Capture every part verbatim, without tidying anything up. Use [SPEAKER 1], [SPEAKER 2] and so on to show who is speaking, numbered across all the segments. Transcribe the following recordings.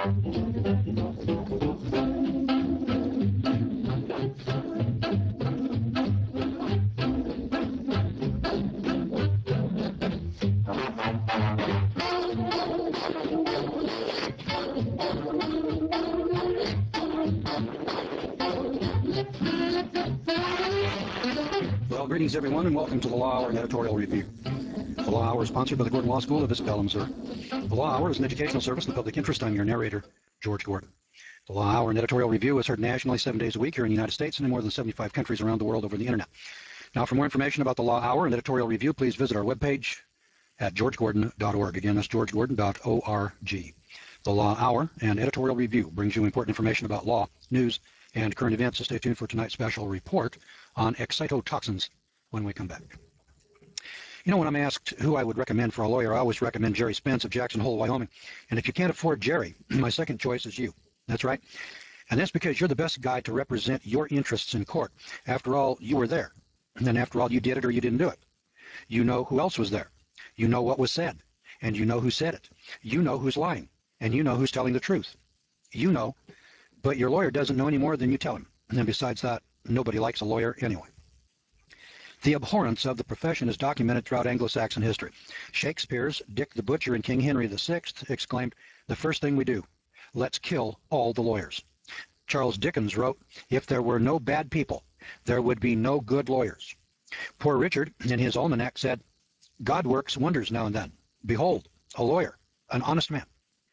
[SPEAKER 1] Well, greetings everyone, and welcome to the Law Hour and Editorial Review. The Law Hour is sponsored by the Gordon Law School of Isabella, Missouri. The Law Hour is an educational service in the public interest. I'm your narrator, George Gordon. The Law Hour and Editorial Review is heard nationally seven days a week here in the United States and in more than seventy-five countries around the world over the internet. Now, for more information about the Law Hour and Editorial Review, please visit our webpage at george gordon dot org. Again, that's george gordon dot org. The Law Hour and Editorial Review brings you important information about law, news, and current events, so stay tuned for tonight's special report on excitotoxins when we come back. You know, when I'm asked who I would recommend for a lawyer, I always recommend Jerry Spence of Jackson Hole, Wyoming. And if you can't afford Jerry, my second choice is you. That's right. And that's because you're the best guy to represent your interests in court. After all, you were there. And then after all, you did it or you didn't do it. You know who else was there. You know what was said. And you know who said it. You know who's lying. And you know who's telling the truth. You know, but your lawyer doesn't know any more than you tell him. And then besides that, nobody likes a lawyer anyway. The abhorrence of the profession is documented throughout Anglo-Saxon history. Shakespeare's Dick the Butcher and King Henry the Sixth exclaimed, "The first thing we do, let's kill all the lawyers." Charles Dickens wrote, "If there were no bad people, there would be no good lawyers." Poor Richard, in his almanac, said, "God works wonders now and then. Behold, a lawyer, an honest man."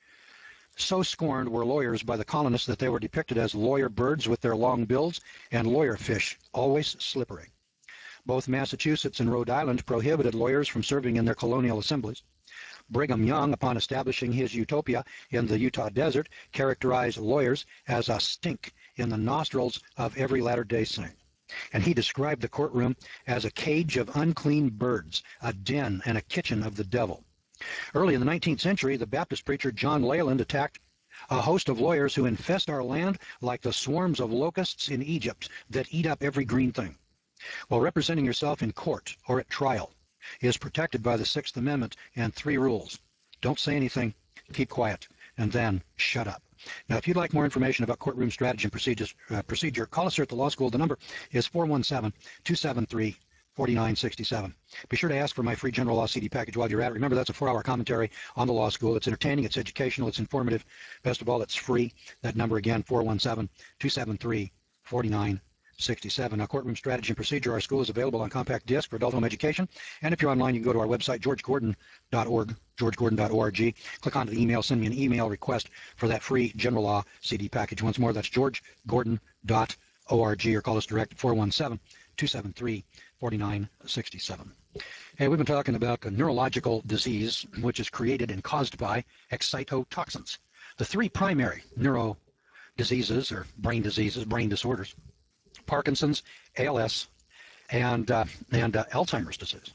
[SPEAKER 1] So scorned were lawyers by the colonists that they were depicted as lawyer birds with their long bills and lawyer fish, always slippery. Both Massachusetts and Rhode Island prohibited lawyers from serving in their colonial assemblies. Brigham Young, upon establishing his utopia in the Utah desert, characterized lawyers as a stink in the nostrils of every Latter-day Saint. And he described the courtroom as a cage of unclean birds, a den and a kitchen of the devil. Early in the nineteenth century, the Baptist preacher John Leland attacked a host of lawyers who infest our land like the swarms of locusts in Egypt that eat up every green thing. While representing yourself in court or at trial is protected by the Sixth Amendment and three rules. Don't say anything, keep quiet, and then shut up. Now, if you'd like more information about courtroom strategy and procedures, uh, procedure, call us here at the law school. The number is four one seven, two seven three, four nine six seven. Be sure to ask for my free general law C D package while you're at it. Remember, that's a four-hour commentary on the law school. It's entertaining, it's educational, it's informative. Best of all, it's free. That number again, four one seven, two seven three, four nine six seven. Now, courtroom strategy and procedure, our school is available on compact disc for adult home education. And if you're online, you can go to our website, george gordon dot org, george gordon dot org. Click onto the email, send me an email request for that free general law C D package. Once more, that's george gordon dot org, or call us direct at four one seven, two seven three, four nine six seven. Hey, we've been talking about a neurological disease which is created and caused by excitotoxins. The three primary neuro diseases, or brain diseases, brain disorders: Parkinson's, A L S, and, uh, and uh, Alzheimer's disease.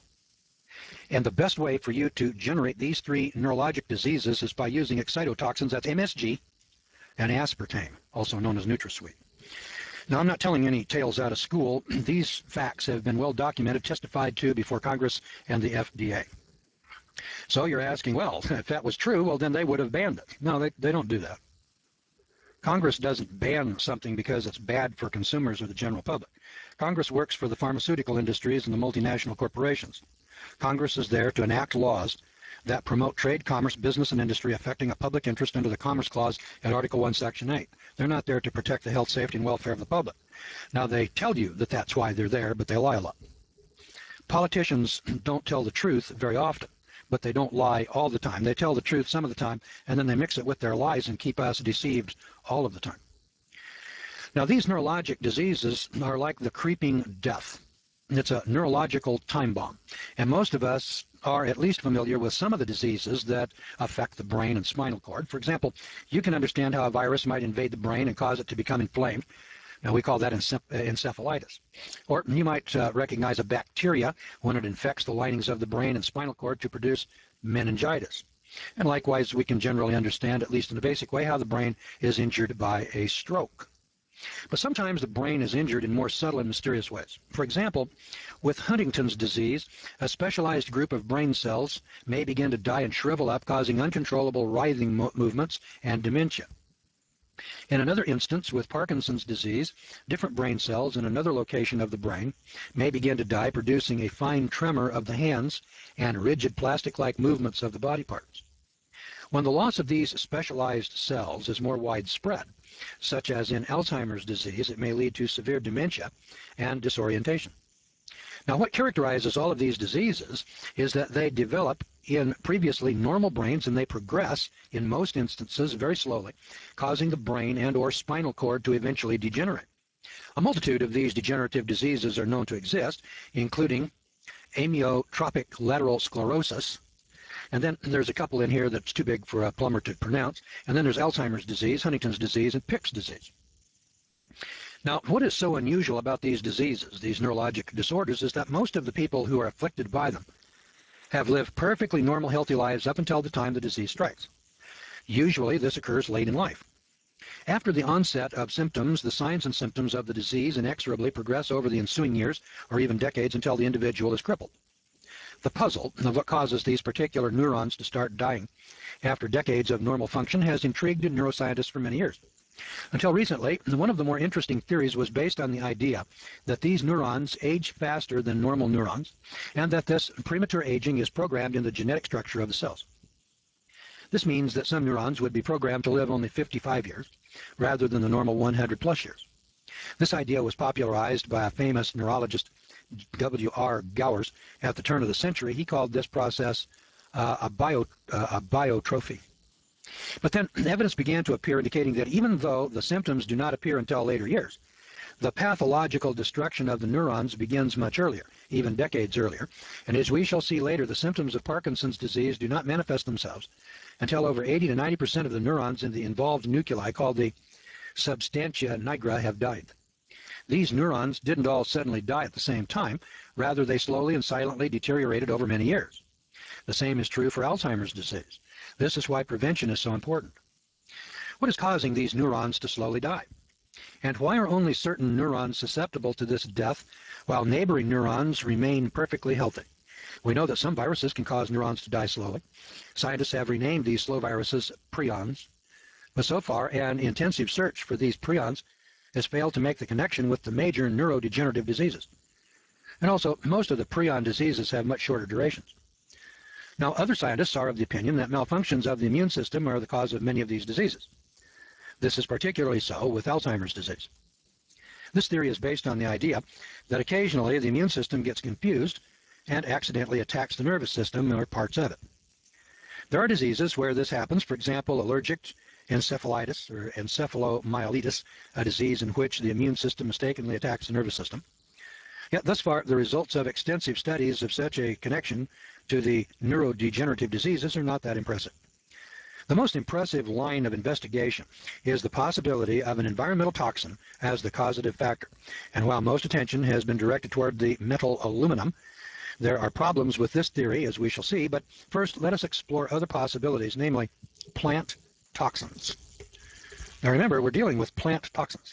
[SPEAKER 1] And the best way for you to generate these three neurologic diseases is by using excitotoxins. That's M S G and aspartame, also known as NutraSweet. Now, I'm not telling any tales out of school. These facts have been well documented, testified to before Congress and the F D A. So you're asking, well, if that was true, well, then they would have banned it. No, they, they don't do that. Congress doesn't ban something because it's bad for consumers or the general public. Congress works for the pharmaceutical industries and the multinational corporations. Congress is there to enact laws that promote trade, commerce, business, and industry affecting a public interest under the Commerce Clause at Article one, Section eight. They're not there to protect the health, safety, and welfare of the public. Now, they tell you that that's why they're there, but they lie a lot. Politicians don't tell the truth very often, but they don't lie all the time. They tell the truth some of the time, and then they mix it with their lies and keep us deceived all of the time. Now, these neurologic diseases are like the creeping death. It's a neurological time bomb. And most of us are at least familiar with some of the diseases that affect the brain and spinal cord. For example, you can understand how a virus might invade the brain and cause it to become inflamed. Now, we call that encephalitis. Or you might uh, recognize a bacteria when it infects the linings of the brain and spinal cord to produce meningitis. And likewise, we can generally understand, at least in a basic way, how the brain is injured by a stroke. But sometimes the brain is injured in more subtle and mysterious ways. For example, with Huntington's disease, a specialized group of brain cells may begin to die and shrivel up, causing uncontrollable writhing mo movements and dementia. In another instance, with Parkinson's disease, different brain cells in another location of the brain may begin to die, producing a fine tremor of the hands and rigid plastic-like movements of the body parts. When the loss of these specialized cells is more widespread, such as in Alzheimer's disease, it may lead to severe dementia and disorientation. Now, what characterizes all of these diseases is that they develop in previously normal brains, and they progress, in most instances, very slowly, causing the brain and or spinal cord to eventually degenerate. A multitude of these degenerative diseases are known to exist, including amyotrophic lateral sclerosis, and then there's a couple in here that's too big for a plumber to pronounce, and then there's Alzheimer's disease, Huntington's disease, and Pick's disease. Now, what is so unusual about these diseases, these neurologic disorders, is that most of the people who are afflicted by them have lived perfectly normal, healthy lives up until the time the disease strikes. Usually, this occurs late in life. After the onset of symptoms, the signs and symptoms of the disease inexorably progress over the ensuing years or even decades until the individual is crippled. The puzzle of what causes these particular neurons to start dying after decades of normal function has intrigued neuroscientists for many years. Until recently, one of the more interesting theories was based on the idea that these neurons age faster than normal neurons, and that this premature aging is programmed in the genetic structure of the cells. This means that some neurons would be programmed to live only fifty-five years, rather than the normal one hundred plus years. This idea was popularized by a famous neurologist, W R Gowers, at the turn of the century. He called this process uh, a, bio, uh, a biotrophy. But then evidence began to appear indicating that even though the symptoms do not appear until later years, the pathological destruction of the neurons begins much earlier, even decades earlier. And as we shall see later, the symptoms of Parkinson's disease do not manifest themselves until over eighty to ninety percent of the neurons in the involved nuclei, called the substantia nigra, have died. These neurons didn't all suddenly die at the same time. Rather, they slowly and silently deteriorated over many years. The same is true for Alzheimer's disease. This is why prevention is so important. What is causing these neurons to slowly die? And why are only certain neurons susceptible to this death while neighboring neurons remain perfectly healthy? We know that some viruses can cause neurons to die slowly. Scientists have renamed these slow viruses prions, but so far an intensive search for these prions has failed to make the connection with the major neurodegenerative diseases. And also, most of the prion diseases have much shorter durations. Now, other scientists are of the opinion that malfunctions of the immune system are the cause of many of these diseases. This is particularly so with Alzheimer's disease. This theory is based on the idea that occasionally the immune system gets confused and accidentally attacks the nervous system or parts of it. There are diseases where this happens, for example, allergic encephalitis or encephalomyelitis, a disease in which the immune system mistakenly attacks the nervous system. Yet thus far, the results of extensive studies of such a connection to the neurodegenerative diseases are not that impressive. The most impressive line of investigation is the possibility of an environmental toxin as the causative factor. And while most attention has been directed toward the metal aluminum, there are problems with this theory, as we shall see. But first, let us explore other possibilities, namely plant toxins. Now remember, we're dealing with plant toxins.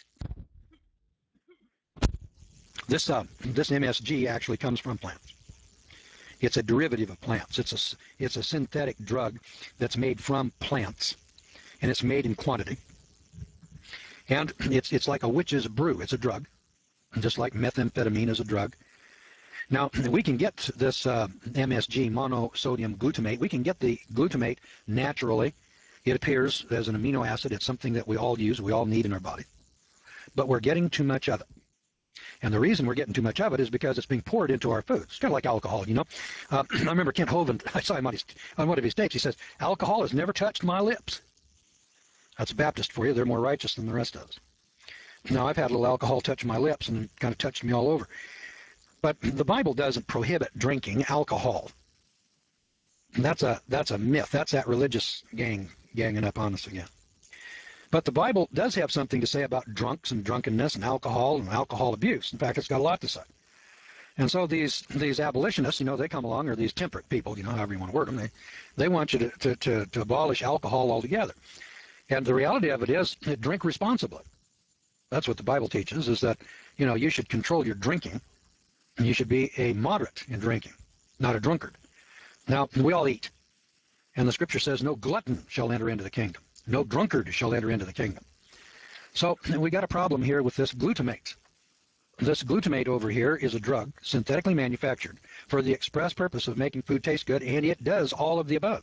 [SPEAKER 1] This, uh, this M S G actually comes from plants. It's a derivative of plants. It's a, it's a synthetic drug that's made from plants, and it's made in quantity. And it's, it's like a witch's brew. It's a drug, just like methamphetamine is a drug. Now, we can get this uh, M S G, monosodium glutamate. We can get the glutamate naturally. It appears as an amino acid. It's something that we all use, we all need in our body. But we're getting too much of it. And the reason we're getting too much of it is because it's being poured into our food. It's kind of like alcohol, you know. Uh, I remember Kent Hovind, I saw him on, his, on one of his tapes. He says, alcohol has never touched my lips. That's a Baptist for you. They're more righteous than the rest of us. Now, I've had a little alcohol touch my lips, and it kind of touched me all over. But the Bible doesn't prohibit drinking alcohol. That's a, that's a myth. That's that religious gang ganging up on us again. But the Bible does have something to say about drunks and drunkenness and alcohol and alcohol abuse. In fact, it's got a lot to say. And so these these abolitionists, you know, they come along, or these temperate people, you know, however you want to word them, they, they want you to, to, to, to abolish alcohol altogether. And the reality of it is, drink responsibly. That's what the Bible teaches, is that, you know, you should control your drinking, and you should be a moderate in drinking, not a drunkard. Now, we all eat, and the scripture says no glutton shall enter into the kingdom. No drunkard shall enter into the kingdom. So we got a problem here with this glutamate. This glutamate over here is a drug synthetically manufactured for the express purpose of making food taste good, and it does all of the above.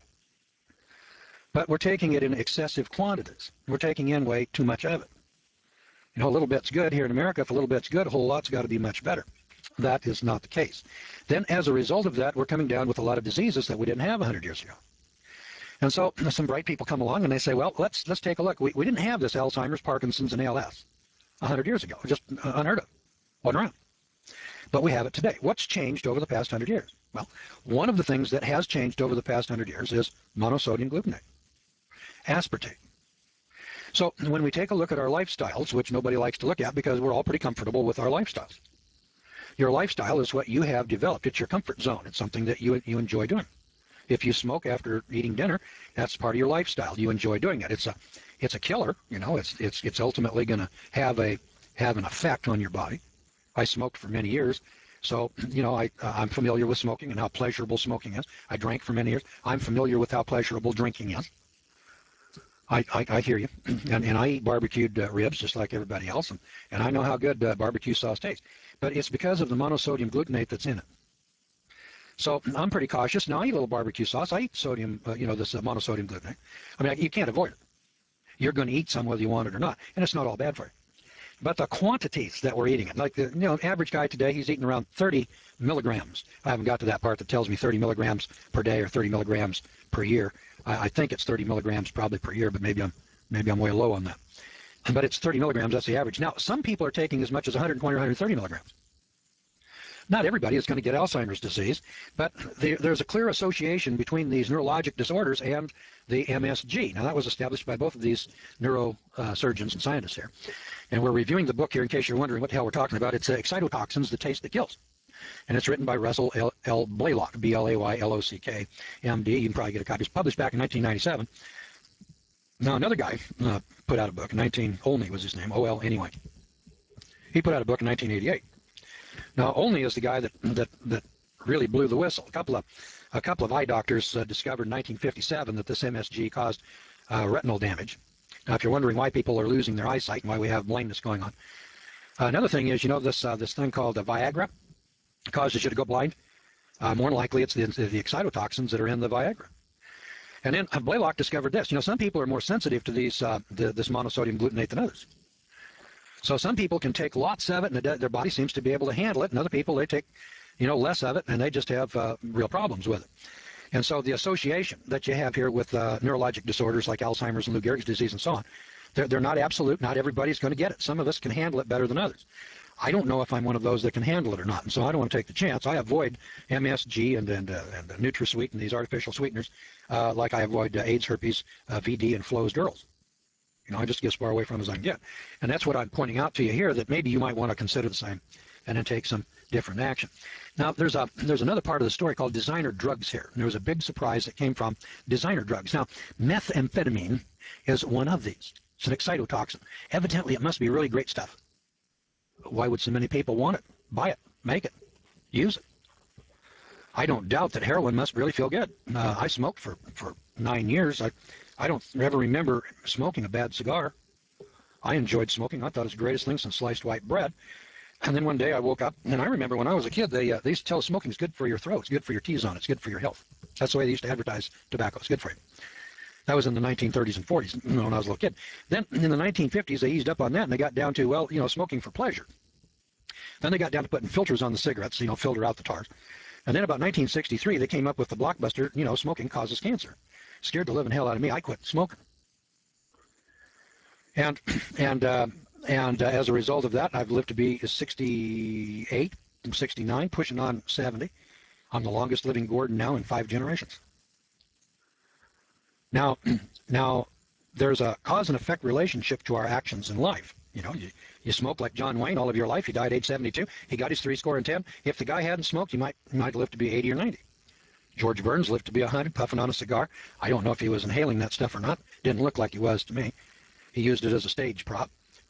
[SPEAKER 1] But we're taking it in excessive quantities. We're taking in way too much of it. You know, a little bit's good here in America. If a little bit's good, a whole lot's got to be much better. That is not the case. Then as a result of that, we're coming down with a lot of diseases that we didn't have one hundred years ago. And so some bright people come along and they say, well, let's let's take a look. We, we didn't have this Alzheimer's, Parkinson's, and A L S one hundred years ago. Just unheard of. Wasn't around. But we have it today. What's changed over the past one hundred years? Well, one of the things that has changed over the past one hundred years is monosodium glutamate, aspartate. So when we take a look at our lifestyles, which nobody likes to look at because we're all pretty comfortable with our lifestyles. Your lifestyle is what you have developed. It's your comfort zone. It's something that you, you enjoy doing. If you smoke after eating dinner, that's part of your lifestyle. You enjoy doing it. It's a, it's a killer. You know, it's, it's, it's ultimately going to have a, have an effect on your body. I smoked for many years, so, you know, I, uh, I'm familiar with smoking and how pleasurable smoking is. I drank for many years. I'm familiar with how pleasurable drinking is. I, I, I hear you. And, and I eat barbecued uh, ribs just like everybody else, and, and I know how good uh, barbecue sauce tastes. But it's because of the monosodium glutamate that's in it. So I'm pretty cautious. Now I eat a little barbecue sauce. I eat sodium, uh, you know, this uh, monosodium glutamate. I mean, I, you can't avoid it. You're going to eat some whether you want it or not, and it's not all bad for you. But the quantities that we're eating it, like the you know, average guy today, he's eating around thirty milligrams. I haven't got to that part that tells me thirty milligrams per day or thirty milligrams per year. I, I think it's thirty milligrams probably per year, but maybe I'm maybe I'm way low on that. But it's thirty milligrams. That's the average. Now, some people are taking as much as one hundred twenty or one hundred thirty milligrams. Not everybody is going to get Alzheimer's disease, but there, there's a clear association between these neurologic disorders and the M S G. Now, that was established by both of these neurosurgeons and scientists here. And we're reviewing the book here in case you're wondering what the hell we're talking about. It's uh, Excitotoxins, The Taste That Kills. And it's written by Russell L. L. Blaylock, B L A Y L O C K, M D. You can probably get a copy. It's published back in nineteen ninety-seven. Now, another guy uh, put out a book in nineteen, Olney was his name, O L anyway. He put out a book in nineteen eighty-eight. Now, Olney is the guy that, that, that really blew the whistle. A couple of, a couple of eye doctors uh, discovered in nineteen fifty-seven that this M S G caused uh, retinal damage. Now, if you're wondering why people are losing their eyesight and why we have blindness going on. Uh, another thing is, you know, this uh, this thing called uh, Viagra causes you to go blind. Uh, more than likely, it's the, the excitotoxins that are in the Viagra. And then uh, Blaylock discovered this. You know, some people are more sensitive to these uh, the, this monosodium glutamate than others. So some people can take lots of it, and their body seems to be able to handle it, and other people, they take, you know, less of it, and they just have uh, real problems with it. And so the association that you have here with uh, neurologic disorders like Alzheimer's and Lou Gehrig's disease and so on, they're, they're not absolute. Not everybody's going to get it. Some of us can handle it better than others. I don't know if I'm one of those that can handle it or not, and so I don't want to take the chance. I avoid M S G and and, uh, and uh, NutraSweet and these artificial sweeteners uh, like I avoid uh, AIDS, herpes, uh, V D, and Flo's Durals. You know, I just get as far away from them as I can get. And that's what I'm pointing out to you here, that maybe you might want to consider the same and then take some different action. Now, there's a there's another part of the story called designer drugs here. And there was a big surprise that came from designer drugs. Now, methamphetamine is one of these. It's an excitotoxin. Evidently, it must be really great stuff. Why would so many people want it? Buy it, make it, use it. I don't doubt that heroin must really feel good. Uh, I smoked for, for nine years. I, I don't ever remember smoking a bad cigar. I enjoyed smoking. I thought it was the greatest thing since sliced white bread. And then one day I woke up, and I remember when I was a kid, they, uh, they used to tell us smoking is good for your throat, it's good for your T-zone, it's good for your health. That's the way they used to advertise tobacco. It's good for you. That was in the nineteen thirties and forties, when I was a little kid. Then in the nineteen fifties, they eased up on that, and they got down to, well, you know, smoking for pleasure. Then they got down to putting filters on the cigarettes, you know, filter out the tars. And then about nineteen sixty-three, they came up with the blockbuster, you know, smoking causes cancer. Scared the living hell out of me. I quit smoking. And and uh, and uh, as a result of that, I've lived to be sixty-eight, I'm sixty-nine, pushing on seventy. I'm the longest living Gordon now in five generations. Now, now there's a cause and effect relationship to our actions in life. You know, you, you smoke like John Wayne all of your life. He died age seventy-two. He got his three score and ten. If the guy hadn't smoked, he might he might live to be eighty or ninety. George Burns lived to be one hundred, puffing on a cigar. I don't know if he was inhaling that stuff or not. Didn't look like he was to me. He used it as a stage prop.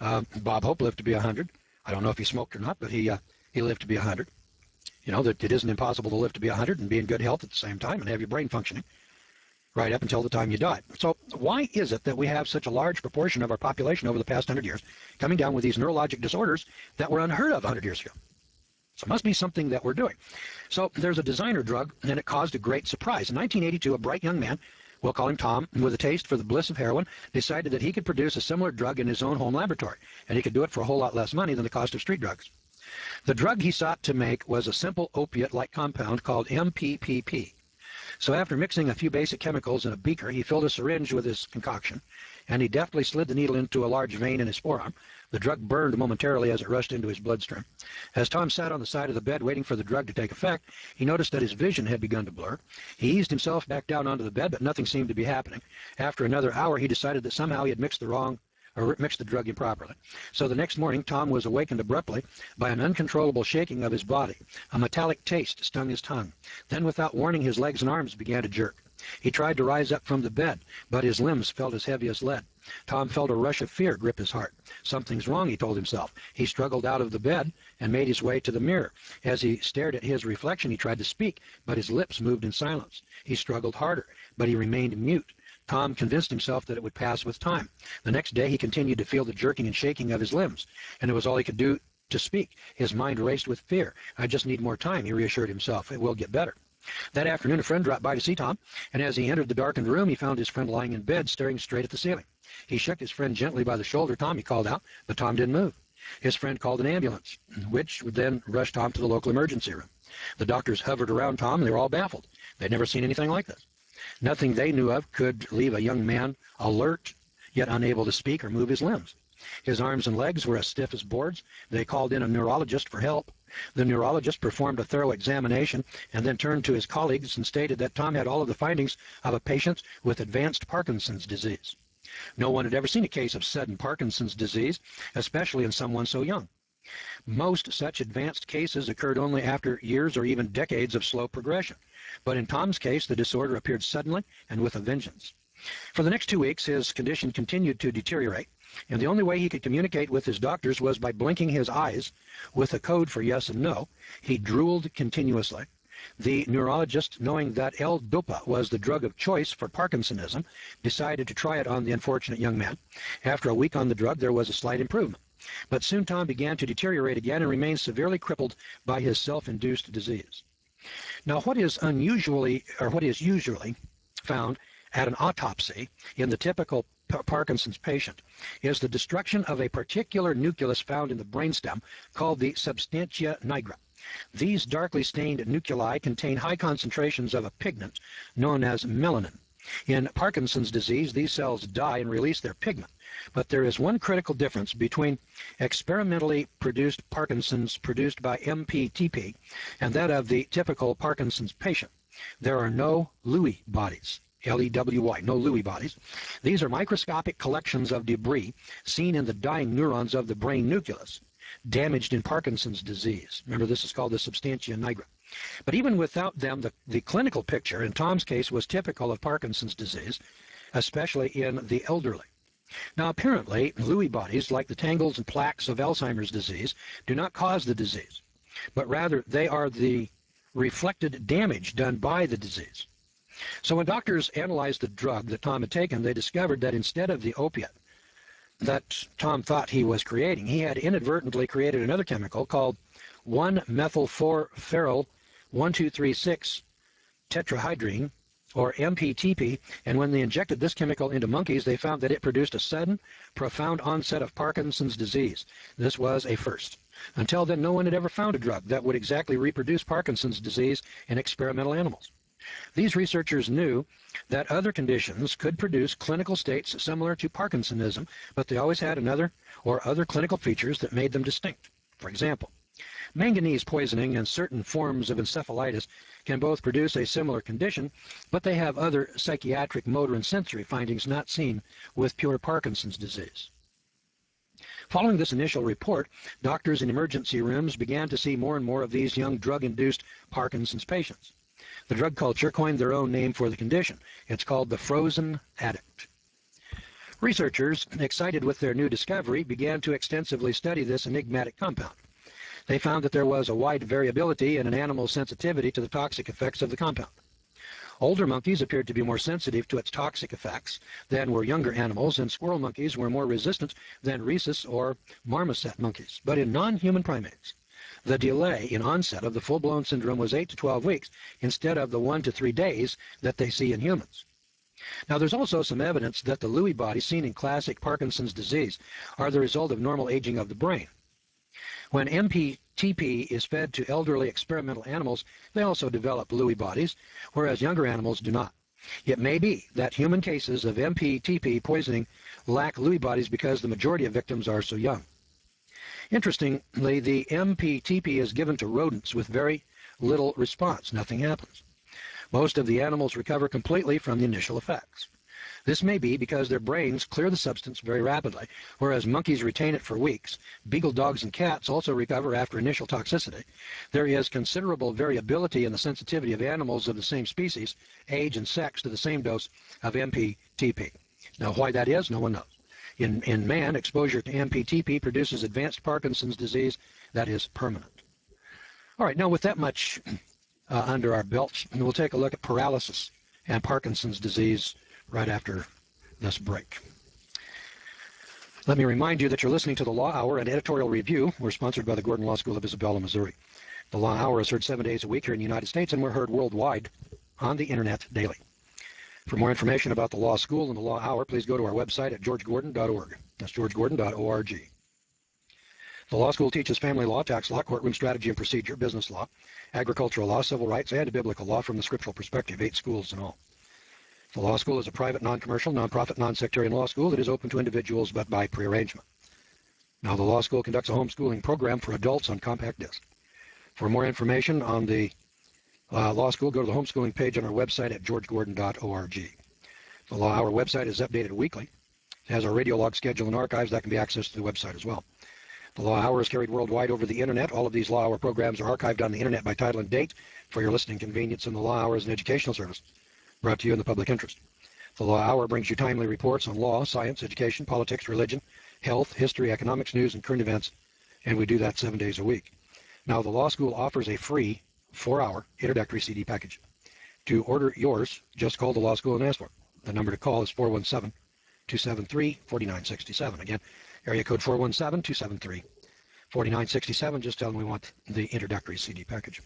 [SPEAKER 1] Uh, Bob Hope lived to be one hundred. I don't know if he smoked or not, but he, uh, he lived to be one hundred. You know, that it isn't impossible to live to be one hundred and be in good health at the same time and have your brain functioning right up until the time you die. So why is it that we have such a large proportion of our population over the past one hundred years coming down with these neurologic disorders that were unheard of one hundred years ago? So it must be something that we're doing. So there's a designer drug, and it caused a great surprise. In nineteen eighty-two, a bright young man, we'll call him Tom, with a taste for the bliss of heroin, decided that he could produce a similar drug in his own home laboratory, and he could do it for a whole lot less money than the cost of street drugs. The drug he sought to make was a simple opiate-like compound called M P P P. So after mixing a few basic chemicals in a beaker, he filled a syringe with his concoction, and he deftly slid the needle into a large vein in his forearm. The drug burned momentarily as it rushed into his bloodstream. As Tom sat on the side of the bed waiting for the drug to take effect, he noticed that his vision had begun to blur. He eased himself back down onto the bed, but nothing seemed to be happening. After another hour, he decided that somehow he had mixed the wrong or mixed the drug improperly. So the next morning, Tom was awakened abruptly by an uncontrollable shaking of his body. A metallic taste stung his tongue. Then, without warning, his legs and arms began to jerk. He tried to rise up from the bed, but his limbs felt as heavy as lead. Tom felt a rush of fear grip his heart. Something's wrong, he told himself. He struggled out of the bed and made his way to the mirror. As he stared at his reflection, he tried to speak, but his lips moved in silence. He struggled harder, but he remained mute. Tom convinced himself that it would pass with time. The next day, he continued to feel the jerking and shaking of his limbs, and it was all he could do to speak. His mind raced with fear. I just need more time, he reassured himself. It will get better. That afternoon, a friend dropped by to see Tom, and as he entered the darkened room, he found his friend lying in bed, staring straight at the ceiling. He shook his friend gently by the shoulder. Tom, he called out, but Tom didn't move. His friend called an ambulance, which would then rush Tom to the local emergency room. The doctors hovered around Tom, and they were all baffled. They'd never seen anything like this. Nothing they knew of could leave a young man alert, yet unable to speak or move his limbs. His arms and legs were as stiff as boards. They called in a neurologist for help. The neurologist performed a thorough examination and then turned to his colleagues and stated that Tom had all of the findings of a patient with advanced Parkinson's disease. No one had ever seen a case of sudden Parkinson's disease, especially in someone so young. Most such advanced cases occurred only after years or even decades of slow progression. But in Tom's case, the disorder appeared suddenly and with a vengeance. For the next two weeks, his condition continued to deteriorate, and the only way he could communicate with his doctors was by blinking his eyes with a code for yes and no. He drooled continuously. The neurologist, knowing that L-Dopa was the drug of choice for Parkinsonism, decided to try it on the unfortunate young man. After a week on the drug, there was a slight improvement. But soon Tom began to deteriorate again and remained severely crippled by his self-induced disease. Now, what is unusually, or what is usually found at an autopsy in the typical Parkinson's patient is the destruction of a particular nucleus found in the brainstem called the substantia nigra. These darkly stained nuclei contain high concentrations of a pigment known as melanin. In Parkinson's disease, these cells die and release their pigment. But there is one critical difference between experimentally produced Parkinson's produced by M P T P and that of the typical Parkinson's patient. There are no Lewy bodies. L E W Y, no Lewy bodies. These are microscopic collections of debris seen in the dying neurons of the brain nucleus, damaged in Parkinson's disease. Remember, this is called the substantia nigra. But even without them, the, the clinical picture in Tom's case was typical of Parkinson's disease, especially in the elderly. Now, apparently, Lewy bodies, like the tangles and plaques of Alzheimer's disease, do not cause the disease, but rather they are the reflected damage done by the disease. So when doctors analyzed the drug that Tom had taken, they discovered that instead of the opiate that Tom thought he was creating, he had inadvertently created another chemical called one methyl four ferryl one two three six tetrahydrine, or M P T P, and when they injected this chemical into monkeys, they found that it produced a sudden, profound onset of Parkinson's disease. This was a first. Until then, no one had ever found a drug that would exactly reproduce Parkinson's disease in experimental animals. These researchers knew that other conditions could produce clinical states similar to Parkinsonism, but they always had another or other clinical features that made them distinct. For example, manganese poisoning and certain forms of encephalitis can both produce a similar condition, but they have other psychiatric, motor, and sensory findings not seen with pure Parkinson's disease. Following this initial report, doctors in emergency rooms began to see more and more of these young drug-induced Parkinson's patients. The drug culture coined their own name for the condition. It's called the frozen addict. Researchers, excited with their new discovery, began to extensively study this enigmatic compound. They found that there was a wide variability in an animal's sensitivity to the toxic effects of the compound. Older monkeys appeared to be more sensitive to its toxic effects than were younger animals, and squirrel monkeys were more resistant than rhesus or marmoset monkeys. But in non-human primates, the delay in onset of the full-blown syndrome was eight to twelve weeks instead of the one to three days that they see in humans. Now, there's also some evidence that the Lewy bodies seen in classic Parkinson's disease are the result of normal aging of the brain. When M P T P is fed to elderly experimental animals, they also develop Lewy bodies, whereas younger animals do not. It may be that human cases of M P T P poisoning lack Lewy bodies because the majority of victims are so young. Interestingly, the M P T P is given to rodents with very little response. Nothing happens. Most of the animals recover completely from the initial effects. This may be because their brains clear the substance very rapidly, whereas monkeys retain it for weeks. Beagle dogs and cats also recover after initial toxicity. There is considerable variability in the sensitivity of animals of the same species, age, and sex to the same dose of M P T P. Now, why that is, no one knows. In, in man, exposure to M P T P produces advanced Parkinson's disease that is permanent. All right, now with that much uh, under our belts, we'll take a look at paralysis and Parkinson's disease right after this break. Let me remind you that you're listening to the Law Hour and Editorial Review. We're sponsored by the Gordon Law School of Isabella, Missouri. The Law Hour is heard seven days a week here in the United States, and we're heard worldwide on the Internet daily. For more information about the Law School and the Law Hour, please go to our website at george gordon dot org. That's george gordon dot org. The Law School teaches family law, tax law, courtroom strategy and procedure, business law, agricultural law, civil rights, and biblical law from the scriptural perspective, eight schools in all. The Law School is a private, non-commercial, non-profit, non-sectarian law school that is open to individuals but by prearrangement. Now, the Law School conducts a homeschooling program for adults on compact disc. For more information on the uh, Law School, go to the homeschooling page on our website at george gordon dot org. The Law Hour website is updated weekly. It has our radio log schedule and archives that can be accessed through the website as well. The Law Hour is carried worldwide over the Internet. All of these Law Hour programs are archived on the Internet by title and date for your listening convenience, and the Law Hour is an educational service brought to you in the public interest. The Law Hour brings you timely reports on law, science, education, politics, religion, health, history, economics, news, and current events, and we do that seven days a week. Now, the Law School offers a free four-hour introductory C D package. To order yours, just call the Law School and ask for it. The number to call is four one seven, two seven three, four nine six seven. Again, area code four one seven, two seven three, four nine six seven. Just tell them we want the introductory C D package.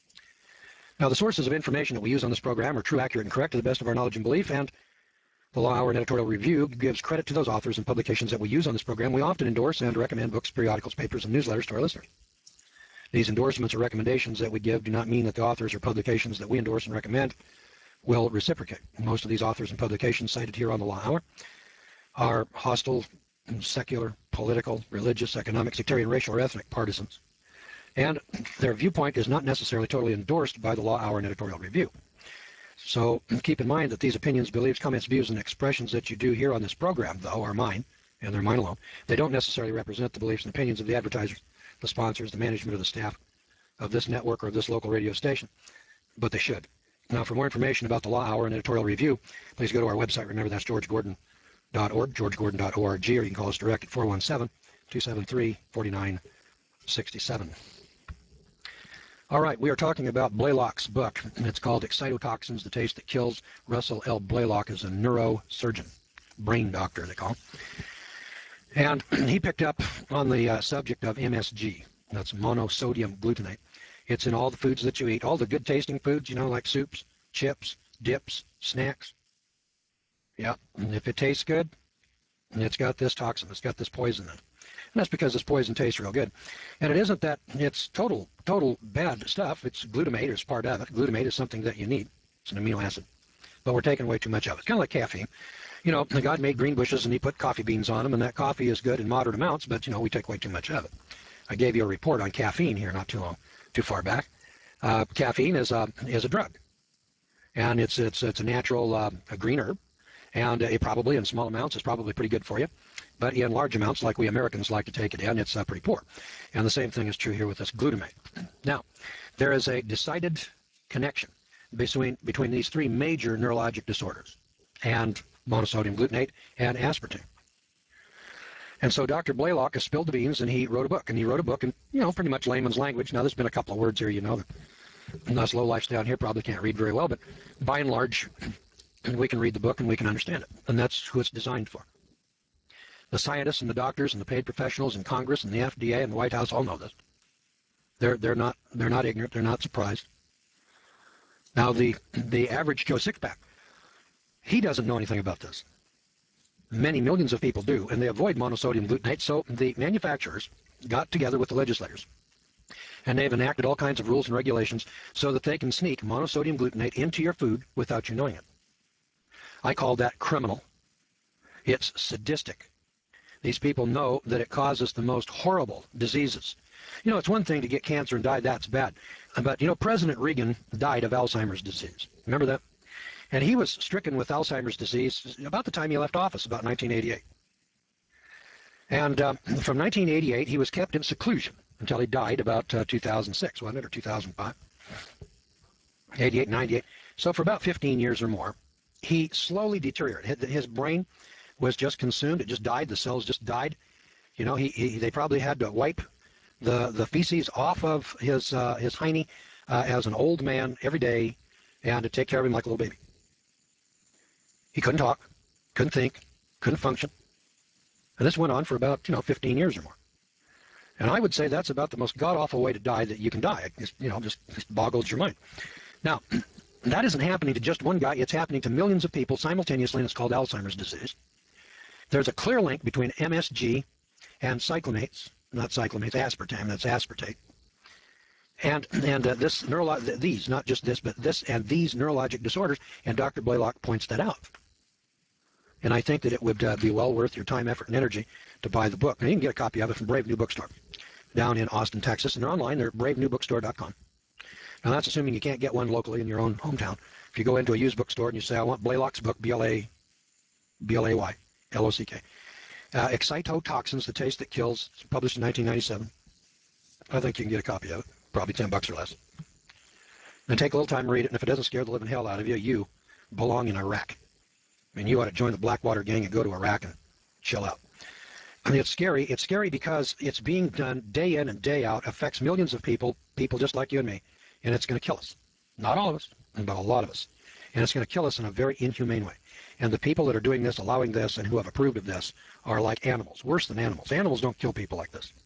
[SPEAKER 1] Now, the sources of information that we use on this program are true, accurate, and correct to the best of our knowledge and belief, and the Law Hour and Editorial Review gives credit to those authors and publications that we use on this program. We often endorse and recommend books, periodicals, papers, and newsletters to our listeners. These endorsements or recommendations that we give do not mean that the authors or publications that we endorse and recommend will reciprocate. Most of these authors and publications cited here on the Law Hour are hostile, secular, political, religious, economic, sectarian, racial, or ethnic partisans. And their viewpoint is not necessarily totally endorsed by the Law Hour and Editorial Review. So keep in mind that these opinions, beliefs, comments, views, and expressions that you do here on this program, though, are mine, and they're mine alone. They don't necessarily represent the beliefs and opinions of the advertisers, the sponsors, the management, or the staff of this network or this local radio station, but they should. Now, for more information about the Law Hour and Editorial Review, please go to our website. Remember, that's george gordon dot org, george gordon dot org, or you can call us direct at four one seven, two seven three, four nine six seven. All right, we are talking about Blaylock's book, and it's called Excitotoxins, the Taste That Kills. Russell L. Blaylock is a neurosurgeon, brain doctor, they call him. And he picked up on the uh, subject of M S G. That's monosodium glutamate. It's in all the foods that you eat, all the good-tasting foods, you know, like soups, chips, dips, snacks. Yeah, and if it tastes good, it's got this toxin, it's got this poison in it. And that's because this poison tastes real good. And it isn't that it's total, total bad stuff. It's glutamate, it's part of it. Glutamate is something that you need. It's an amino acid. But we're taking way too much of it. It's kind of like caffeine. You know, God made green bushes and he put coffee beans on them, and that coffee is good in moderate amounts, but, you know, we take way too much of it. I gave you a report on caffeine here not too long, too far back. Uh, caffeine is a, is a drug. And it's, it's, it's a natural uh, a green herb. And it probably, in small amounts, is probably pretty good for you. But in large amounts, like we Americans like to take it in, it's uh, pretty poor. And the same thing is true here with this glutamate. Now, there is a decided connection between, between these three major neurologic disorders. And monosodium glutamate, and aspartame. And so Doctor Blaylock has spilled the beans, and he wrote a book. And he wrote a book in, you know, pretty much layman's language. Now, there's been a couple of words here, you know, that us low-lifes down here probably can't read very well, but by and large, we can read the book and we can understand it. And that's who it's designed for. The scientists and the doctors and the paid professionals in Congress and the F D A and the White House all know this. They're, they're, not, they're not ignorant. They're not surprised. Now, the, the average Joe Sixpack, he doesn't know anything about this. Many millions of people do, and they avoid monosodium glutamate, so the manufacturers got together with the legislators, and they've enacted all kinds of rules and regulations so that they can sneak monosodium glutamate into your food without you knowing it. I call that criminal. It's sadistic. These people know that it causes the most horrible diseases. You know, it's one thing to get cancer and die, that's bad. But, you know, President Reagan died of Alzheimer's disease. Remember that? And he was stricken with Alzheimer's disease about the time he left office, about nineteen eighty-eight. And uh, from nineteen eighty-eight, he was kept in seclusion until he died about uh, two thousand six, wasn't it, or two thousand five? eighty-eight, ninety-eight. So for about fifteen years or more, he slowly deteriorated. His brain was just consumed. It just died. The cells just died. You know, he, he they probably had to wipe the, the feces off of his, uh, his hiney uh, as an old man every day and to take care of him like a little baby. He couldn't talk, couldn't think, couldn't function. And this went on for about, you know, fifteen years or more. And I would say that's about the most god-awful way to die that you can die. It just, you know, just, just boggles your mind. Now, that isn't happening to just one guy. It's happening to millions of people simultaneously, and it's called Alzheimer's disease. There's a clear link between M S G and cyclamates, not cyclamates, aspartame, that's aspartate. And, and uh, this neurolo these, not just this, but this and these neurologic disorders, and Doctor Blaylock points that out. And I think that it would uh, be well worth your time, effort, and energy to buy the book. Now, you can get a copy of it from Brave New Bookstore down in Austin, Texas. And they're online. They're brave new bookstore dot com. Now, that's assuming you can't get one locally in your own hometown. If you go into a used bookstore and you say, I want Blaylock's book, B L A, B L A Y, L O C K. Uh, Excitotoxins, The Taste That Kills, published in nineteen ninety-seven. I think you can get a copy of it, probably ten bucks or less. And take a little time to read it, and if it doesn't scare the living hell out of you, you belong in Iraq. I mean, you ought to join the Blackwater gang and go to Iraq and chill out. I mean, it's scary. It's scary because it's being done day in and day out, affects millions of people, people just like you and me, and it's going to kill us. Not all of us, but a lot of us. And it's going to kill us in a very inhumane way. And the people that are doing this, allowing this, and who have approved of this are like animals, worse than animals. Animals don't kill people like this.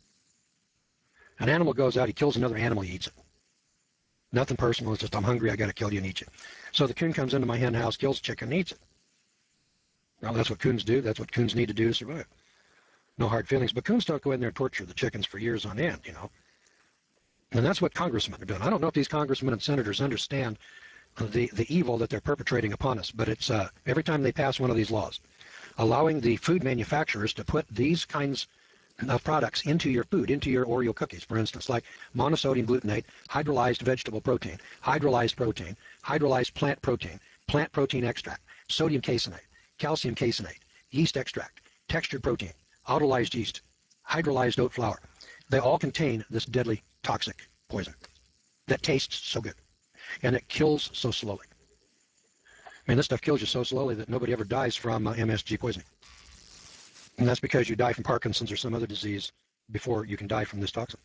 [SPEAKER 1] An animal goes out, he kills another animal, he eats it. Nothing personal, it's just, I'm hungry, I got to kill you and eat you. So the coon comes into my hen house, kills a chicken, and eats it. Well, that's what coons do. That's what coons need to do to survive. No hard feelings. But coons don't go in there and torture the chickens for years on end, you know. And that's what congressmen are doing. I don't know if these congressmen and senators understand the, the evil that they're perpetrating upon us, but it's uh, every time they pass one of these laws, allowing the food manufacturers to put these kinds of products into your food, into your Oreo cookies, for instance, like monosodium glutamate, hydrolyzed vegetable protein, hydrolyzed protein, hydrolyzed plant protein, plant protein extract, sodium caseinate, calcium caseinate, yeast extract, textured protein, autolyzed yeast, hydrolyzed oat flour. They all contain this deadly toxic poison that tastes so good and it kills so slowly. I mean, this stuff kills you so slowly that nobody ever dies from uh, M S G poisoning. And that's because you die from Parkinson's or some other disease before you can die from this toxin.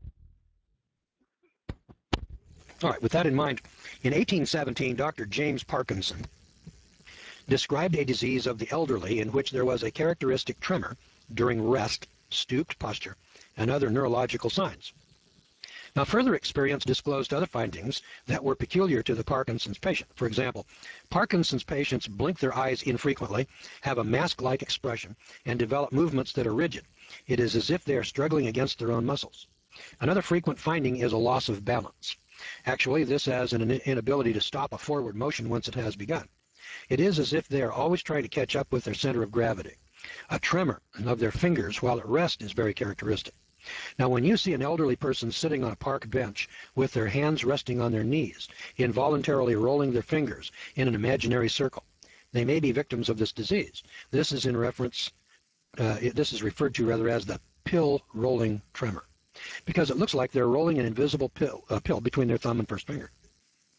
[SPEAKER 1] All right, with that in mind, in eighteen seventeen, Doctor James Parkinson described a disease of the elderly in which there was a characteristic tremor during rest, stooped posture, and other neurological signs. Now, further experience disclosed other findings that were peculiar to the Parkinson's patient. For example, Parkinson's patients blink their eyes infrequently, have a mask-like expression, and develop movements that are rigid. It is as if they are struggling against their own muscles. Another frequent finding is a loss of balance. Actually, this has an inability to stop a forward motion once it has begun. It is as if they are always trying to catch up with their center of gravity. A tremor of their fingers while at rest is very characteristic. Now, when you see an elderly person sitting on a park bench with their hands resting on their knees, involuntarily rolling their fingers in an imaginary circle, they may be victims of this disease. This is in reference, uh, it, this is referred to rather as the pill rolling tremor, because it looks like they're rolling an invisible pill, uh, pill between their thumb and first finger.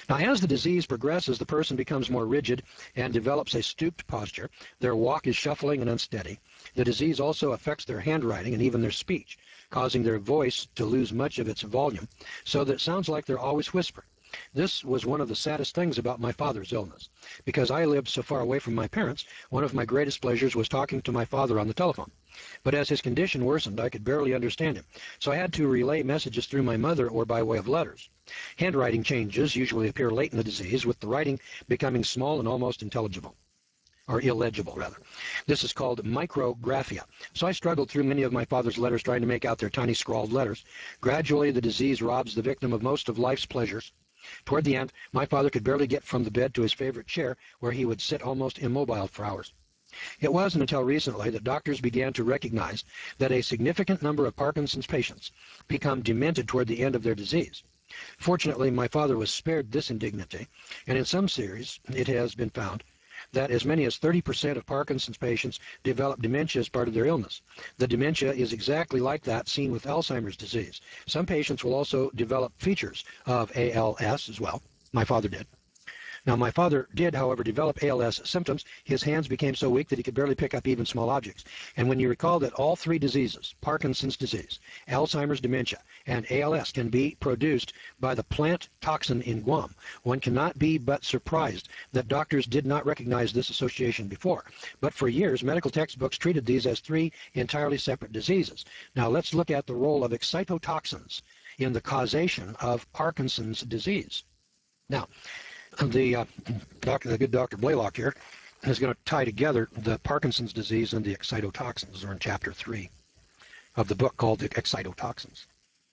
[SPEAKER 1] Now, as the disease progresses, the person becomes more rigid and develops a stooped posture. Their walk is shuffling and unsteady. The disease also affects their handwriting and even their speech, causing their voice to lose much of its volume, so that it sounds like they're always whispering. This was one of the saddest things about my father's illness. Because I lived so far away from my parents, one of my greatest pleasures was talking to my father on the telephone. But as his condition worsened, I could barely understand him, so I had to relay messages through my mother or by way of letters. Handwriting changes usually appear late in the disease, with the writing becoming small and almost intelligible, or illegible, rather. This is called micrographia. So I struggled through many of my father's letters trying to make out their tiny scrawled letters. Gradually, the disease robs the victim of most of life's pleasures. Toward the end, my father could barely get from the bed to his favorite chair, where he would sit almost immobile for hours. It wasn't until recently that doctors began to recognize that a significant number of Parkinson's patients become demented toward the end of their disease. Fortunately, my father was spared this indignity, and in some series it has been found that as many as thirty percent of Parkinson's patients develop dementia as part of their illness. The dementia is exactly like that seen with Alzheimer's disease. Some patients will also develop features of A L S as well. My father did. Now, my father did, however, develop A L S symptoms. His hands became so weak that he could barely pick up even small objects. And when you recall that all three diseases, Parkinson's disease, Alzheimer's dementia, and A L S, can be produced by the plant toxin in Guam, one cannot be but surprised that doctors did not recognize this association before. But for years, medical textbooks treated these as three entirely separate diseases. Now, let's look at the role of excitotoxins in the causation of Parkinson's disease. Now, the, uh, doctor, the good Doctor Blaylock here is going to tie together the Parkinson's disease and the excitotoxins. We're in chapter three of the book called the Excitotoxins.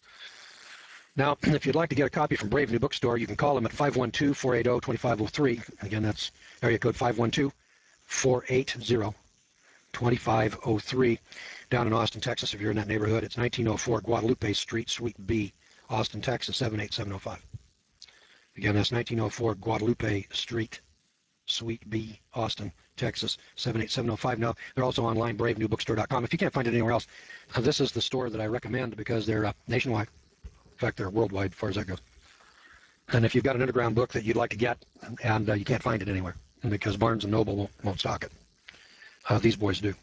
[SPEAKER 1] Now, if you'd like to get a copy from Brave New Bookstore, you can call them at five one two, four eight zero, two five zero three. Again, that's area code five one two, four eight zero, two five zero three. Down in Austin, Texas, if you're in that neighborhood, it's nineteen oh four Guadalupe Street, Suite B, Austin, Texas, seven eight seven oh five. Again, that's nineteen oh four Guadalupe Street, Suite B, Austin, Texas, seven eight seven oh five. Now, they're also online, brave new bookstore dot com. If you can't find it anywhere else, uh, this is the store that I recommend because they're uh, nationwide. In fact, they're worldwide as far as that goes. And if you've got an underground book that you'd like to get and uh, you can't find it anywhere because Barnes and Noble won't, won't stock it, uh, these boys do.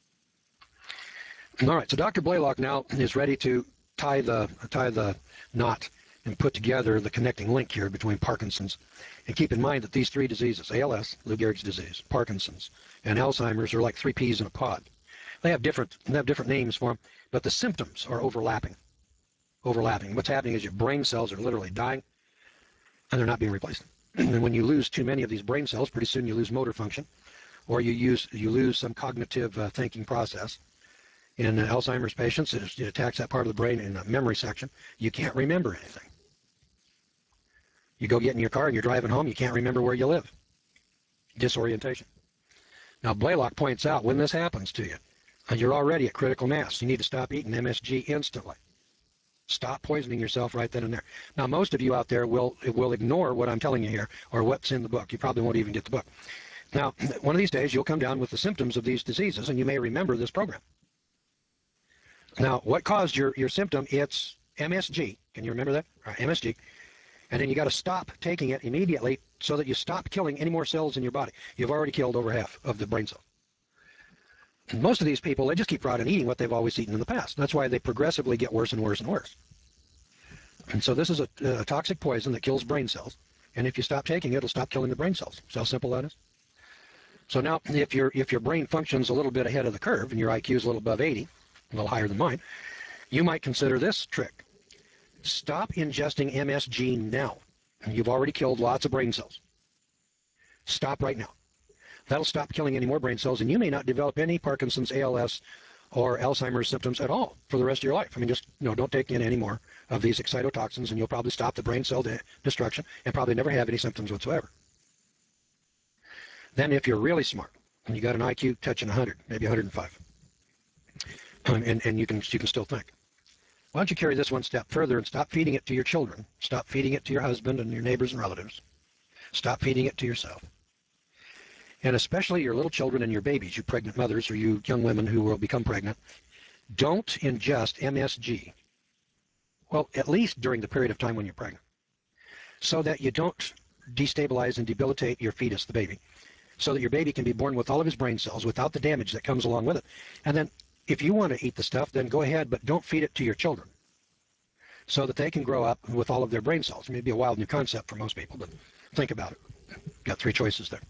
[SPEAKER 1] All right, so Doctor Blaylock now is ready to tie the, tie the knot and put together the connecting link here between Parkinson's. And keep in mind that these three diseases, A L S, Lou Gehrig's disease, Parkinson's, and Alzheimer's, are like three peas in a pod. They have different, they have different names for them, but the symptoms are overlapping. Overlapping. What's happening is your brain cells are literally dying, and they're not being replaced. And when you lose too many of these brain cells, pretty soon you lose motor function, or you use you lose some cognitive uh, thinking process. In uh, Alzheimer's patients, it, it attacks that part of the brain in the memory section. You can't remember anything. You go get in your car and you're driving home, you can't remember where you live. Disorientation. Now, Blaylock points out when this happens to you, and you're already at critical mass, you need to stop eating M S G instantly. Stop poisoning yourself right then and there. Now, most of you out there will will ignore what I'm telling you here or what's in the book. You probably won't even get the book. Now, one of these days, you'll come down with the symptoms of these diseases, and you may remember this program. Now, what caused your, your symptom? It's M S G. Can you remember that? Right, M S G. And then you got to stop taking it immediately so that you stop killing any more cells in your body. You've already killed over half of the brain cells. And most of these people, they just keep right on eating what they've always eaten in the past. That's why they progressively get worse and worse and worse. And so this is a, a toxic poison that kills brain cells. And if you stop taking it, it'll stop killing the brain cells. See how simple that is? So now, if, your if your brain functions a little bit ahead of the curve and your I Q is a little above eighty, a little higher than mine, you might consider this trick. Stop ingesting M S G now. You've already killed lots of brain cells. Stop right now. That'll stop killing any more brain cells, and you may not develop any Parkinson's, A L S, or Alzheimer's symptoms at all for the rest of your life. I mean, just you know, don't take in any more of these excitotoxins, and you'll probably stop the brain cell de destruction and probably never have any symptoms whatsoever. Then if you're really smart, and you got an I Q touching one hundred, maybe one hundred five, and, and you can you can still think. Why don't you carry this one step further and stop feeding it to your children? Stop feeding it to your husband and your neighbors and relatives. Stop feeding it to yourself. And especially your little children and your babies, you pregnant mothers or you young women who will become pregnant, don't ingest M S G, well, at least during the period of time when you're pregnant, so that you don't destabilize and debilitate your fetus, the baby, so that your baby can be born with all of his brain cells without the damage that comes along with it. And then if you want to eat the stuff, then go ahead, but don't feed it to your children so that they can grow up with all of their brain cells. It may be a wild new concept for most people, but think about it. Got three choices there.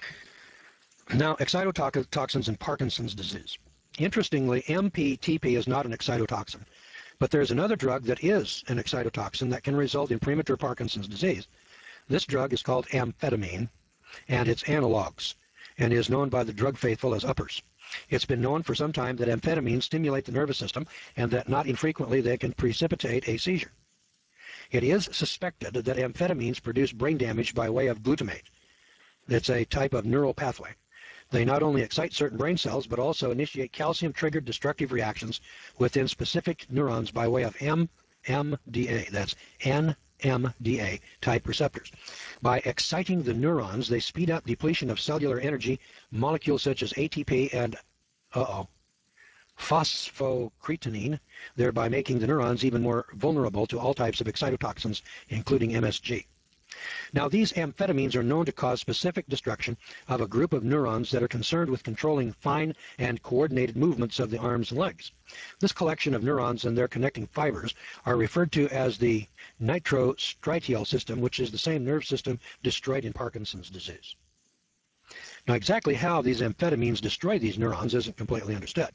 [SPEAKER 1] Now, excitotoxins and Parkinson's disease. Interestingly, M P T P is not an excitotoxin, but there's another drug that is an excitotoxin that can result in premature Parkinson's disease. This drug is called amphetamine, and its analogs, and is known by the drug faithful as uppers. It's been known for some time that amphetamines stimulate the nervous system and that not infrequently they can precipitate a seizure. It is suspected that amphetamines produce brain damage by way of glutamate. It's a type of neural pathway. They not only excite certain brain cells, but also initiate calcium-triggered destructive reactions within specific neurons by way of M M D A. That's N M D A type receptors. By exciting the neurons, they speed up depletion of cellular energy molecules such as A T P and, uh-oh, phosphocreatinine, thereby making the neurons even more vulnerable to all types of excitotoxins, including M S G. Now, these amphetamines are known to cause specific destruction of a group of neurons that are concerned with controlling fine and coordinated movements of the arms and legs. This collection of neurons and their connecting fibers are referred to as the nigrostriatal system, which is the same nerve system destroyed in Parkinson's disease. Now, exactly how these amphetamines destroy these neurons isn't completely understood.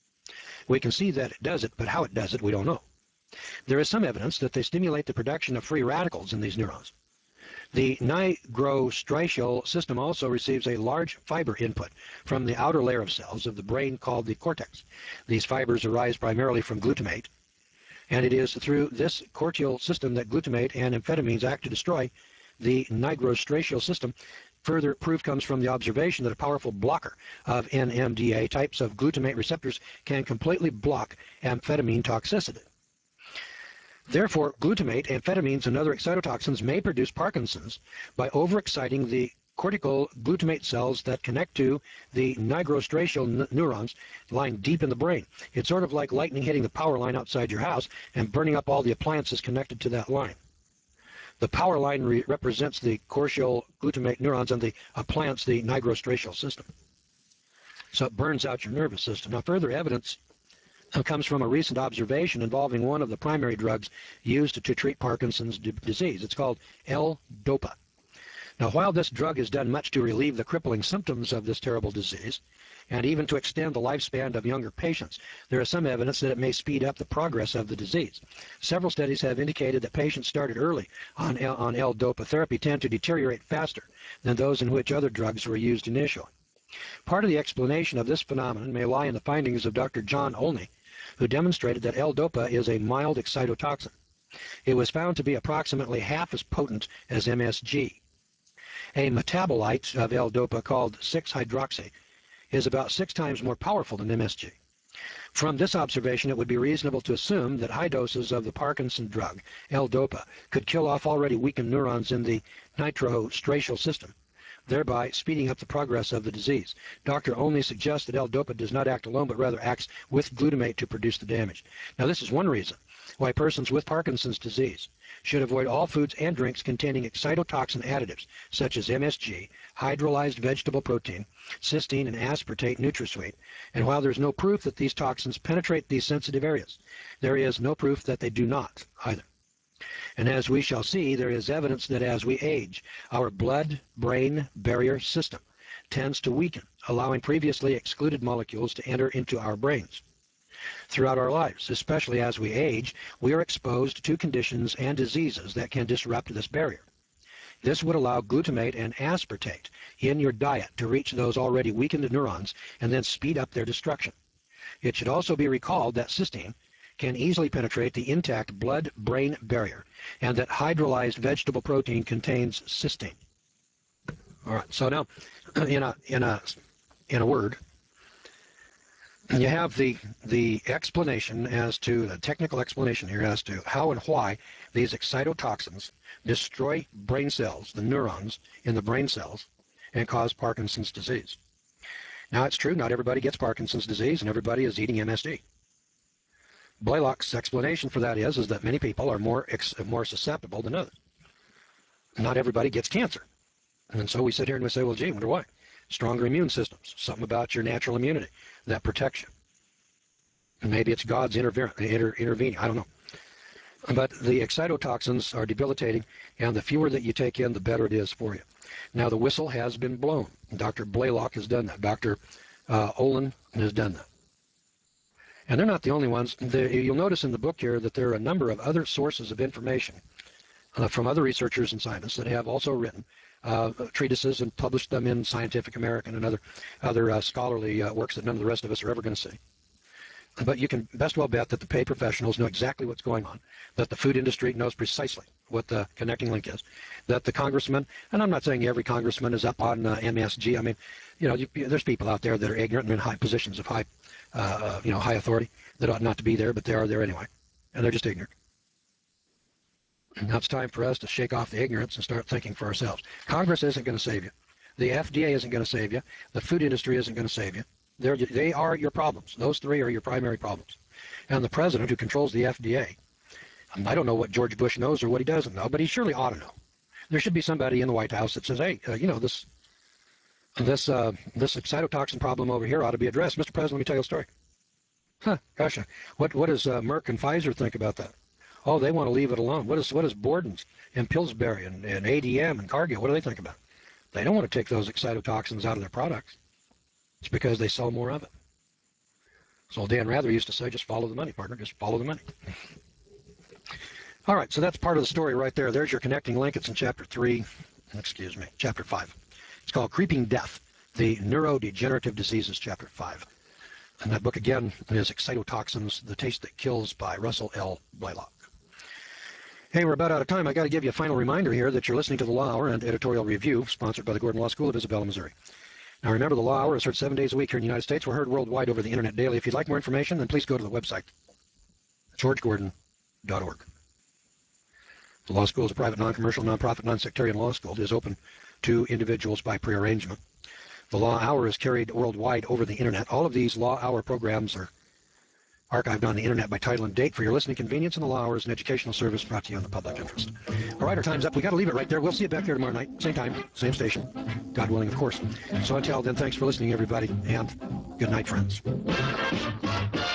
[SPEAKER 1] We can see that it does it, but how it does it, we don't know. There is some evidence that they stimulate the production of free radicals in these neurons. The nigrostriatal system also receives a large fiber input from the outer layer of cells of the brain called the cortex. These fibers arise primarily from glutamate, and it is through this cortical system that glutamate and amphetamines act to destroy the nigrostriatal system. Further proof comes from the observation that a powerful blocker of N M D A types of glutamate receptors can completely block amphetamine toxicity. Therefore, glutamate, amphetamines, and other excitotoxins may produce Parkinson's by overexciting the cortical glutamate cells that connect to the nigrostriatal neurons lying deep in the brain. It's sort of like lightning hitting the power line outside your house and burning up all the appliances connected to that line. The power line re represents the cortical glutamate neurons and the appliance, the nigrostriatal system. So it burns out your nervous system. Now, further evidence comes from a recent observation involving one of the primary drugs used to treat Parkinson's disease. It's called L-DOPA. Now, while this drug has done much to relieve the crippling symptoms of this terrible disease, and even to extend the lifespan of younger patients, there is some evidence that it may speed up the progress of the disease. Several studies have indicated that patients started early on L on L-DOPA therapy tend to deteriorate faster than those in which other drugs were used initially. Part of the explanation of this phenomenon may lie in the findings of Doctor John Olney, who demonstrated that L-DOPA is a mild excitotoxin. It was found to be approximately half as potent as M S G. A metabolite of L-DOPA called six hydroxy is about six times more powerful than M S G. From this observation, it would be reasonable to assume that high doses of the Parkinson drug, L-DOPA, could kill off already weakened neurons in the nigrostriatal system, thereby speeding up the progress of the disease. Doctor Olney suggests that L-DOPA does not act alone, but rather acts with glutamate to produce the damage. Now, this is one reason why persons with Parkinson's disease should avoid all foods and drinks containing excitotoxin additives, such as M S G, hydrolyzed vegetable protein, cysteine, and aspartate NutraSweet. And while there's no proof that these toxins penetrate these sensitive areas, there is no proof that they do not either. And as we shall see, there is evidence that as we age, our blood-brain barrier system tends to weaken, allowing previously excluded molecules to enter into our brains. Throughout our lives, especially as we age, we are exposed to conditions and diseases that can disrupt this barrier. This would allow glutamate and aspartate in your diet to reach those already weakened neurons and then speed up their destruction. It should also be recalled that cysteine can easily penetrate the intact blood-brain barrier, and that hydrolyzed vegetable protein contains cysteine. All right, so now, in a in a in a word, you have the the explanation as to the technical explanation here as to how and why these excitotoxins destroy brain cells, the neurons in the brain cells, and cause Parkinson's disease. Now, it's true, not everybody gets Parkinson's disease, and everybody is eating M S G. Blaylock's explanation for that is, is that many people are more, ex more susceptible than others. not everybody gets cancer. And so we sit here and we say, well, gee, wonder why. Stronger immune systems, something about your natural immunity that protects you. And maybe it's God's interve inter intervening, I don't know. But the excitotoxins are debilitating, and the fewer that you take in, the better it is for you. Now, the whistle has been blown. Doctor Blaylock has done that. Doctor Uh, Olin has done that. And they're not the only ones. The, you'll notice in the book here that there are a number of other sources of information uh, from other researchers and scientists that have also written uh, treatises and published them in Scientific American and other, other uh, scholarly uh, works that none of the rest of us are ever going to see. But you can best well bet that the paid professionals know exactly what's going on, that the food industry knows precisely what the connecting link is, that the congressman, and I'm not saying every congressman is up on uh, M S G. I mean, you know, you, there's people out there that are ignorant and in high positions of high, uh, you know, high authority that ought not to be there, but they are there anyway, and they're just ignorant. And now it's time for us to shake off the ignorance and start thinking for ourselves. Congress isn't going to save you. The F D A isn't going to save you. The food industry isn't going to save you. They're, they are your problems. Those three are your primary problems. And the president who controls the F D A, I don't know what George Bush knows or what he doesn't know, but he surely ought to know. There should be somebody in the White House that says, hey, uh, you know, this this uh, this excitotoxin problem over here ought to be addressed. Mister President, let me tell you a story. Huh, gosh, what, what does uh, Merck and Pfizer think about that? Oh, they want to leave it alone. What, is, what does Borden's and Pillsbury and, and A D M and Cargill, what do they think about it? They don't want to take those excitotoxins out of their products. It's because they sell more of it. So Dan Rather used to say, just follow the money, partner. Just follow the money. All right, so that's part of the story right there. There's your connecting link. It's in chapter three. Excuse me, chapter five. It's called Creeping Death, the Neurodegenerative Diseases, chapter five. And that book, again, is Excitotoxins, The Taste That Kills by Russell L. Blaylock. Hey, we're about out of time. I got to give you a final reminder here that you're listening to the Law Hour and Editorial Review, sponsored by the Gordon Law School of Isabella, Missouri. Now remember, the Law Hour is heard seven days a week here in the United States. We're heard worldwide over the internet daily. If you'd like more information, then please go to the website, george gordon dot org. The law school is a private, non-commercial, non-profit, non-sectarian law school. It is open to individuals by prearrangement. The Law Hour is carried worldwide over the internet. All of these Law Hour programs are archived on the internet by title and date for your listening convenience, and the Law Hour is an educational service brought to you in the public interest. All right, our time's up. We got to leave it right there. We'll see you back here tomorrow night, same time, same station, God willing, of course. So until then, thanks for listening, everybody, and good night, friends.